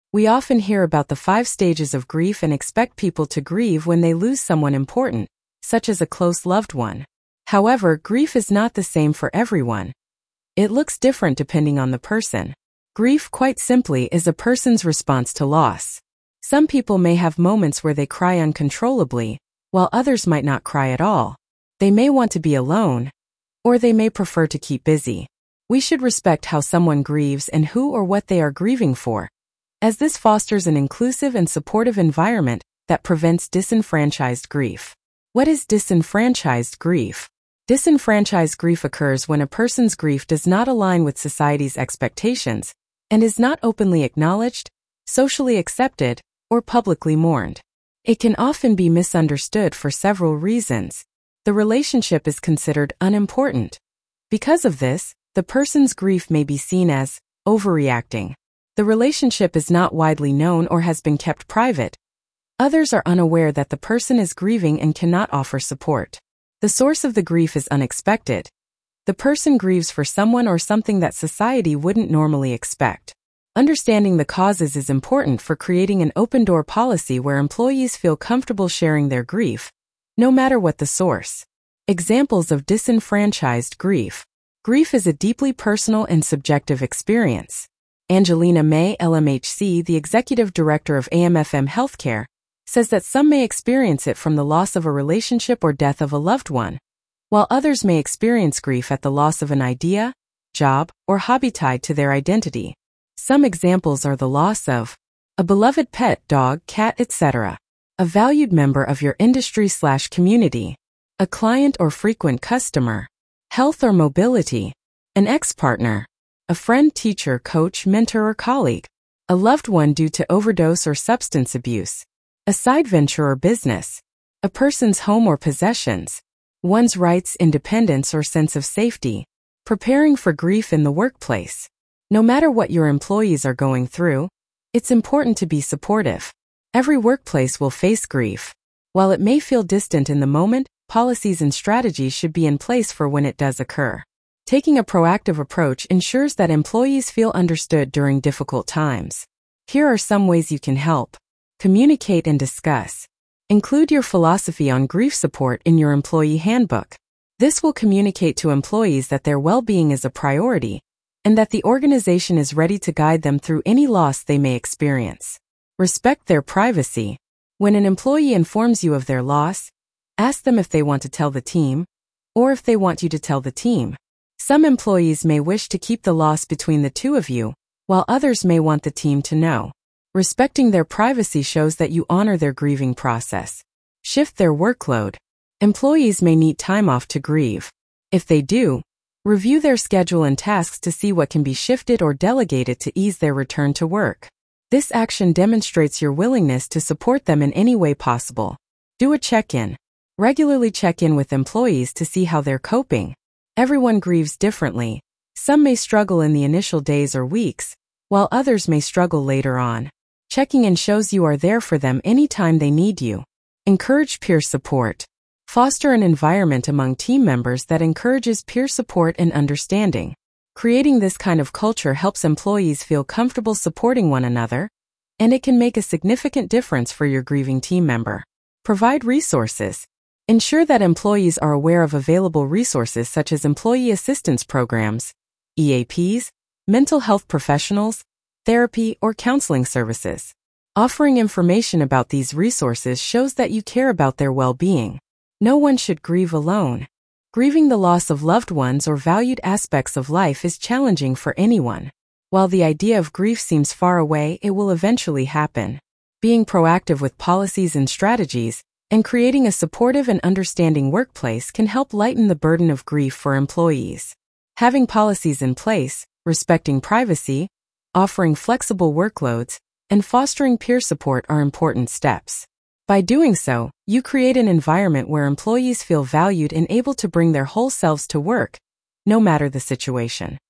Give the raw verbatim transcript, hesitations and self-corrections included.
We often hear about the five stages of grief and expect people to grieve when they lose someone important, such as a close loved one. However, grief is not the same for everyone. It looks different depending on the person. Grief, quite simply, is a person's response to loss. Some people may have moments where they cry uncontrollably, while others might not cry at all. They may want to be alone, or they may prefer to keep busy. We should respect how someone grieves and who or what they are grieving for, as this fosters an inclusive and supportive environment that prevents disenfranchised grief. What is disenfranchised grief? Disenfranchised grief occurs when a person's grief does not align with society's expectations and is not openly acknowledged, socially accepted, or publicly mourned. It can often be misunderstood for several reasons. The relationship is considered unimportant. Because of this, the person's grief may be seen as overreacting. The relationship is not widely known or has been kept private. Others are unaware that the person is grieving and cannot offer support. The source of the grief is unexpected. The person grieves for someone or something that society wouldn't normally expect. Understanding the causes is important for creating an open-door policy where employees feel comfortable sharing their grief, no matter what the source. Examples of disenfranchised grief. Grief is a deeply personal and subjective experience. Angelina May, L M H C, the executive director of A M F M Healthcare, says that some may experience it from the loss of a relationship or death of a loved one, while others may experience grief at the loss of an idea, job, or hobby tied to their identity. Some examples are the loss of a beloved pet, dog, cat, et cetera, a valued member of your industry slash community, a client or frequent customer, health or mobility, an ex-partner, a friend, teacher, coach, mentor, or colleague, a loved one due to overdose or substance abuse, a side venture or business, a person's home or possessions, one's rights, independence, or sense of safety, preparing for grief in the workplace. No matter what your employees are going through, it's important to be supportive. Every workplace will face grief. While it may feel distant in the moment, policies and strategies should be in place for when it does occur. Taking a proactive approach ensures that employees feel understood during difficult times. Here are some ways you can help. Communicate and discuss. Include your philosophy on grief support in your employee handbook. This will communicate to employees that their well-being is a priority and that the organization is ready to guide them through any loss they may experience. Respect their privacy. When an employee informs you of their loss, ask them if they want to tell the team, or if they want you to tell the team. Some employees may wish to keep the loss between the two of you, while others may want the team to know. Respecting their privacy shows that you honor their grieving process. Shift their workload. Employees may need time off to grieve. If they do, review their schedule and tasks to see what can be shifted or delegated to ease their return to work. This action demonstrates your willingness to support them in any way possible. Do a check-in. Regularly check in with employees to see how they're coping. Everyone grieves differently. Some may struggle in the initial days or weeks, while others may struggle later on. Checking in shows you are there for them anytime they need you. Encourage peer support. Foster an environment among team members that encourages peer support and understanding. Creating this kind of culture helps employees feel comfortable supporting one another, and it can make a significant difference for your grieving team member. Provide resources. Ensure that employees are aware of available resources such as employee assistance programs, E A Ps, mental health professionals, therapy, or counseling services. Offering information about these resources shows that you care about their well-being. No one should grieve alone. Grieving the loss of loved ones or valued aspects of life is challenging for anyone. While the idea of grief seems far away, it will eventually happen. Being proactive with policies and strategies, and creating a supportive and understanding workplace can help lighten the burden of grief for employees. Having policies in place, respecting privacy, offering flexible workloads, and fostering peer support are important steps. By doing so, you create an environment where employees feel valued and able to bring their whole selves to work, no matter the situation.